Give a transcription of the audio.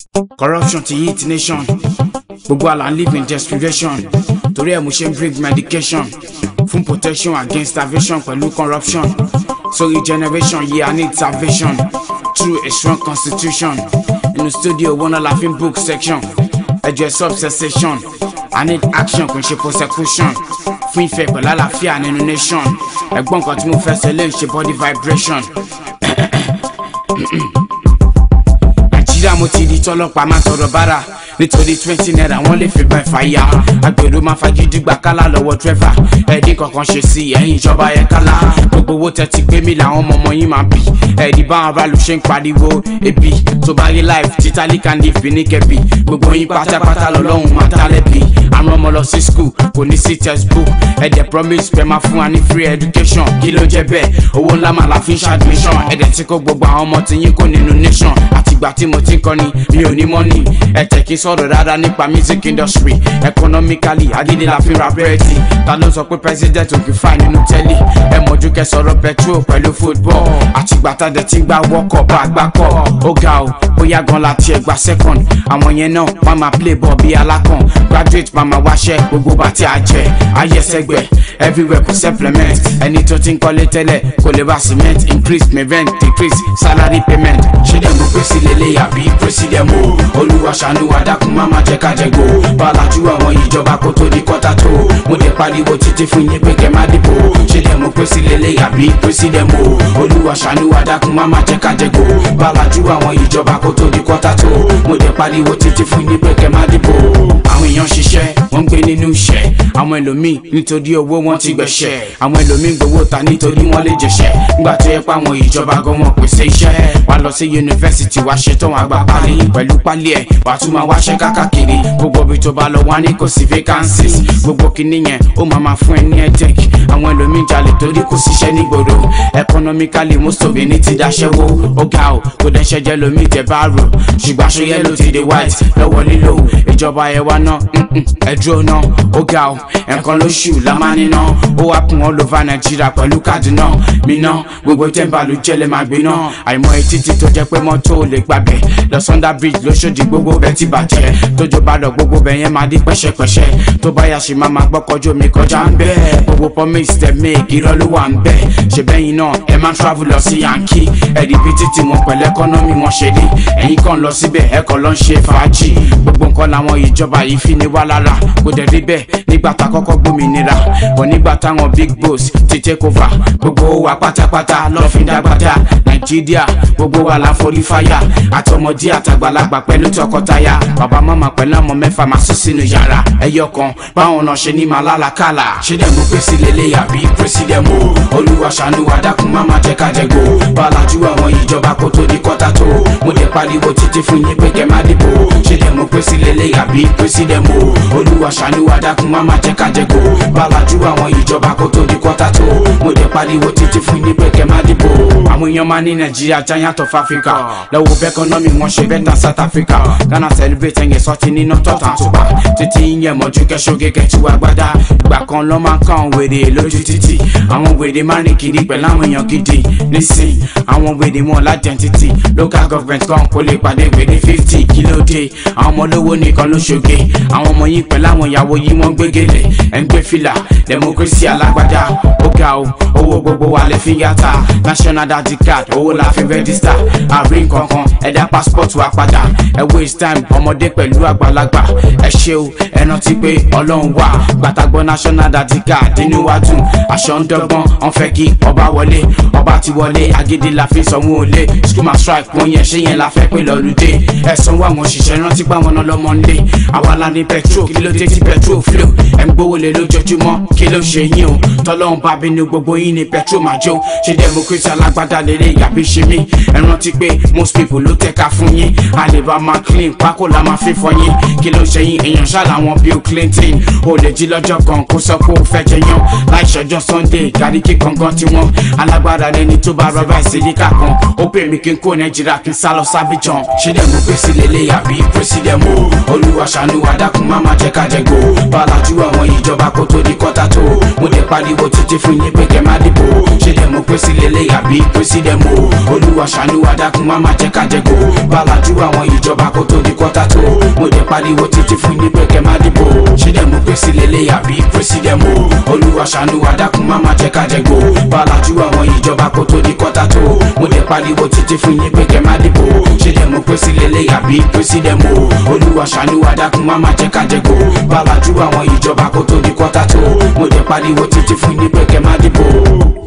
Corruption to hit nation. Gbogbo ala live in desperation. Torí ẹ̀ mo ṣe bring medication fún protection against starvation pẹ̀lú corruption. So regeneration, yeah, I need salvation through a strong constitution. In the studio, one of laughing book section. Address obsession. I need action, kò ń ṣe persecution. Fún ìfẹ́ pẹ̀lú àlàáfíà nínú nation. Ẹ̀gbọ́n kan tí mo fẹ́ ṣe lè ṣe body vibration. Nàìjíríà mo ti di tọ́lọ́pàá máa tọrọ bára. Nítorí 20 naira wọ́n lè fi bá ìfàyà. Agbèrò máa fagídí gbà kálá lọ́wọ́ driver. Ẹ̀dín kankan ṣe sí ẹ̀yìn ìjọba yẹn kálá. Gbogbo owó tẹ́ ti gbé mi làwọn ọmọ yín máa bì. Ẹ̀dí báwọn aráàlú ṣe ń pariwo ebi. Tó bá rí life títàlí kan ní ìfín ní kẹ́bì. Gbogbo yín pátápátá lọ́lọ́run máa tálẹ̀bì. Àwọn ọmọ lọ sí school kò ní sí textbook. Ẹ̀dẹ̀ promise pé máa fún wa ní free education. Kí ló jẹ́ bẹ́ẹ̀? Owó ńlá máa la fi ń ṣàdmission. Ẹ̀dẹ̀ tí kò gbogbo àwọn ọmọ tí yín kò nínú nation. Àtìgbà tí mo ti ń kọ́ni mi ò ní money. Ẹ̀tẹ̀ kí sọ̀rọ̀ dáadáa nípa music industry. Economically agídí la fi ra bẹ́ẹ̀tì. Ta ló sọ pé president ò kì í fà nínú tẹ́lì? Ẹ mọ̀jú kẹ́ sọ̀rọ̀ petrol pẹ̀lú football. Àtìgbà tá dẹ̀ ti ń gbá wọ́kọ̀ bá gbá kọ̀. Ó ga o, bóyá gan la tiẹ̀ gba second. Àwọn yẹn náà wọ́n máa play ball bí alákàn. Graduate máa máa wáṣẹ́ gbogbo bá tí a jẹ. Ayẹsẹ̀gbẹ̀ everywhere kò supplement. Ẹni tó ti ń kọ́lé tẹ́lẹ̀ kò lè bá cement. Increase my rent, decrease salary payment. Ṣé dẹ̀ mo pèsè lélẹ̀ àbí president mo? Olúwa ṣàánú wa dákun má má jẹ́ ká jẹ go. Bàlájú àwọn ìjọba kó tó di kọ́tà tó. Mo dẹ̀ pariwo títí fún yín pé kẹ́ má dìbò. Ṣé dẹ̀ mo pèsè lélẹ̀ àbí president mo? Olúwa ṣàánú wa dákun má má jẹ́ ká jẹ go. Bàlájú àwọn ìjọba kó tó di kọ́tà tó. Mo dẹ̀ pariwo títí fún yín pé kẹ́ má dìbò. Àwọn èèyàn ṣiṣẹ́ wọ́n ń gbé nínú iṣẹ́. Àwọn ẹlòmíì nítorí owó wọn ti gbẹ̀ṣẹ̀. Àwọn ẹlòmíì gbowó ta nítorí wọ́n lè jẹ̀ṣẹ̀. Nígbà tó yẹ pé àwọn ìjọba gan wọn pèsè iṣẹ́. Wà lọ sí yunifásitì wá ṣetán wá gba pálí. Pẹ̀lú pálí ẹ̀ wà tún máa wáṣẹ́ kákàkiri. Gbogbo ibi tó bá lọ wá ní kò sí vacancies. Gbogbo kinní yẹn ó máa fún ẹ ní headache. Àwọn ẹlòmíì jalè torí kò síṣẹ́ nígboro. Economically most of it ní ti daṣẹ́wó. Ó ga o kò dẹ́ṣẹ́ jẹ́ lómi tẹ bá rò. Ṣùgbọ́n aṣọ yẹ́lò ti di white lọ́wọ́ lílo. Ìjọba ẹ̀ wá náà ẹ̀dúró náà. Ó ga o ẹ̀kan lóṣù la máa níná. Ó wá kún all over Nàìjíríà pẹ̀lú káàdì náà. Mi náà gbogbo tẹ́ǹbà ló jẹ́ lẹ́ máa gbé náà. Àìmọ̀ etí ti tó jẹ́ pé mọ́tò ò lè gbàgbẹ́. Lọ Sunday bridge lóṣòdì gbogbo bẹ́ẹ̀ ti bàjẹ́. Tójó bá lọ gbogbo bẹ́ẹ̀ yẹn máa di pẹ́ṣẹ́pẹ́ṣẹ́. Tó bá yá ṣe máa gbọ́kọ̀jú mi kọjá ń bẹ́ẹ̀. Gbogbo promise tẹ̀ make irọ́ ló wà ń bẹ́ẹ̀. Ṣé bẹ́yìn náà ẹ máa travel lọ sí Yankee. Ẹ̀rí bí títí wọn pẹ̀lú economy wọn ṣe rí. Ẹ̀yin kan lọ síbẹ̀ ẹ kàn lọ ń ṣe fàájì. Gbogbo nǹkan làwọn ìjọba yìí fi ní wá lára. Kò dẹ̀ rí bẹ́ẹ̀ nígbà tá kọ́kọ́ gbòmìnira. Bọ̀ nígbà táwọn big boss ti take over. Gbogbo wa pátápátá lọ́ fi dágbádá. Nàìjíríà gbogbo wa la forí fáyà. Àtọmọdé àtàgbàlagbà pẹ̀lú tọkọtaya. Bàbá màmá pẹ̀lú ọmọ mẹ́fà máa sùn sínú yàrá. Ẹyọ kan báwọn náà ṣe ní máa lálàkàlà. Ṣé dẹ̀ mo pèsè lélẹ̀ àbí president mo? Olúwa ṣàánú wa dákun má má jẹ́ ká jẹ go. Bàlájú àwọn ìjọba kó tó di kọ́tà tó. Mo dẹ̀ pariwo títí fún yín pé kẹ́ má dìbò. Ṣé dẹ̀ mo pèsè lélẹ̀ àbí president mo? Olúwa ṣàánú wa dákun má má jẹ́ ká jẹ go. Bàlájú àwọn ìjọba kó tó di kọ́tà tó. Mo dẹ̀ pariwo títí fún yín pé kẹ́ má dìbò. Àwọn èèyàn máa ní Nàìjíríà giant of Africa. Lọ́wọ́ bẹ́ẹ̀ economy wọn ṣe bẹ́ẹ̀ than South Africa. Ghana celebrate ẹ̀yẹ sọ́tì nínú tọ́tà àtùpà. Títí yẹn mọ̀jú kẹ́sọ́gẹ́ kẹ́tù agbádá. Ìgbà kan lọ́ máa ń kàn wèrè lójú títì. Àwọn wèrè máa rìn kiri pẹ̀lú àwọn èèyàn gidi. Nísìn àwọn wèrè wọn l'identity. Local government kan kò lè pàdé wèrè 50 kílódé. Àwọn ọmọ olówó nìkan ló ṣoge. Àwọn ọmọ yìí pẹ̀lú àwọn ìyàwó yìí wọ́n gbégélé. Ẹ̀ ń gbé fìlà democracy alágbádá. Ó ga o owó gbogbo wa lè fi yàtà. National ID card owó la fi register. Àrí nǹkankan ẹ̀dá passport wa padà. Ẹ waste time ọmọdé pẹ̀lú àgbàlagbà. Ẹ ṣe o ẹ rántí pé Ọlọ́run wà. Gbàtàgbọ́ national ID card inú wa dùn. Aṣọ ń dọ́gbọ́n wọ́n fẹ́ kí ọba wọlé. Ọba ti wọlé agídí la fi sanwó olé. School ma strike wọ́n yẹn ṣé yẹn la fẹ́ pé lọ́lùdé. Ẹ sanwó àwọn òṣìṣẹ́ rántí pé àwọn náà lọ́mọ ń lé. Àwa la ní petrol kí ló dé tí petrol flow. Ẹ ń gbówó lé lójoojúmọ́ kí ló ṣe yín o. Tọ́lọ́run bá bínú gbogbo yín ní petrol máa jó. Ṣé democracy alágbádá lélẹ̀ yàbí ṣe mí. Ẹ rántí pé most people ló tẹ̀ka fún yín. A lè bá máa clean pákó la máa fi fọ yín. Kí ló ṣe yín èèyàn ṣá làwọn àwọn Bill Clinton ó lè jí lọ́jọ́ kan kó sọ pé ó fẹ́ jẹyàn láì ṣọjọ́ Sunday Gàríkì kankan tiwọn alágbára lẹni tó bá rọra ìsìlíkà kan ó pè mí kí n kó Nàìjíríà kí n sá lọ sábìjàn ṣé dẹ̀ mo pèsè lélẹ̀ àbí president mo Olúwa ṣàánú wa dákun má má jẹ́ ká jẹ gbó bàlájú àwọn ìjọba kó tó di kọ́tà tó mo dẹ̀ pariwo títí fún yín pé kẹ́ má dìbò ṣé dẹ̀ mo pèsè lélẹ̀ àbí president mo Olúwa ṣàánú wa dákun má má jẹ́ ká jẹ gbó bàlájú àwọn ìjọba kó tó di kọ́tà tó mo dẹ̀ pariwo títí fún yín pé kẹ́ má dìbò ṣé dẹ̀ mo pèsè lélẹ̀ àbí president mo Olúwa ṣàánú wa dákun má má jẹ́ ká jẹ gbó bàlájú àwọn ìjọba kó tó di kọ́tà tó mo dẹ̀ pariwo títí fún yín pé kẹ́ má dìbò ṣé dẹ̀ mo pèsè lélẹ̀ àbí president mo Olúwa ṣàánú wa dákun má má jẹ́ ká jẹ gbó bàlájú àwọn ìjọba kó tó di kọ́tà tó mo dẹ̀ pariwo títí fún yín pé kẹ́ má dìbò.